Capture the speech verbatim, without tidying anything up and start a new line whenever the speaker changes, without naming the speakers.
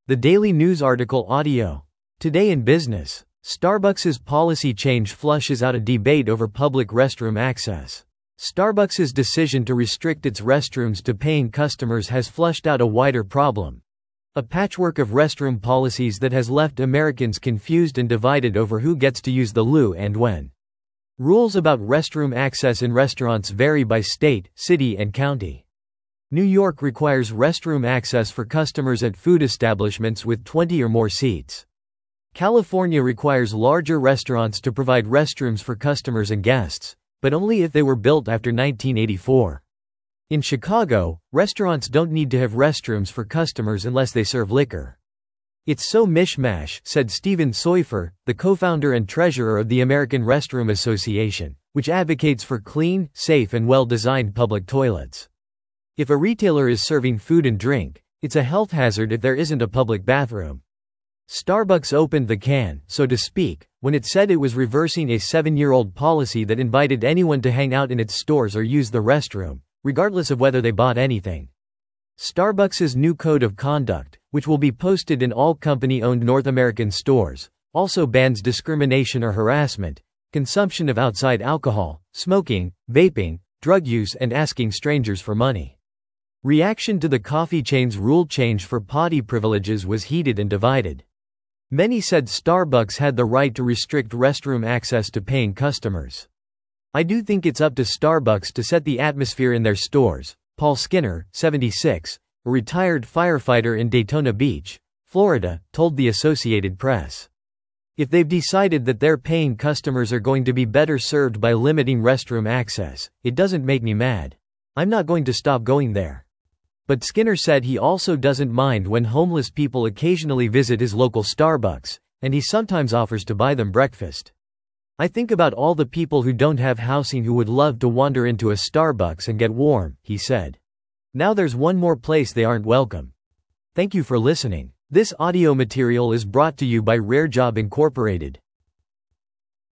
The Daily News article audio. Today in business. Starbucks's policy change flushes out a debate over public restroom access. Starbucks's decision to restrict its restrooms to paying customers has flushed out a wider problem. A patchwork of restroom policies that has left Americans confused and divided over who gets to use the loo and when. Rules about restroom access in restaurants vary by state, city, and county. New York requires restroom access for customers at food establishments with twenty or more seats. California requires larger restaurants to provide restrooms for customers and guests, but only if they were built after nineteen eighty-four. In Chicago, restaurants don't need to have restrooms for customers unless they serve liquor. "It's so mishmash," said Stephen Soifer, the co-founder and treasurer of the American Restroom Association, which advocates for clean, safe, and well-designed public toilets. If a retailer is serving food and drink, it's a health hazard if there isn't a public bathroom. Starbucks opened the can, so to speak, when it said it was reversing a seven-year-old policy that invited anyone to hang out in its stores or use the restroom, regardless of whether they bought anything. Starbucks's new code of conduct, which will be posted in all company-owned North American stores, also bans discrimination or harassment, consumption of outside alcohol, smoking, vaping, drug use, and asking strangers for money. Reaction to the coffee chain's rule change for potty privileges was heated and divided. Many said Starbucks had the right to restrict restroom access to paying customers. "I do think it's up to Starbucks to set the atmosphere in their stores," Paul Skinner, seventy-six, a retired firefighter in Daytona Beach, Florida, told the Associated Press. "If they've decided that their paying customers are going to be better served by limiting restroom access, it doesn't make me mad. I'm not going to stop going there." But Skinner said he also doesn't mind when homeless people occasionally visit his local Starbucks, and he sometimes offers to buy them breakfast. "I think about all the people who don't have housing who would love to wander into a Starbucks and get warm," he said. "Now there's one more place they aren't welcome." Thank you for listening. This audio material is brought to you by Rare Job Incorporated.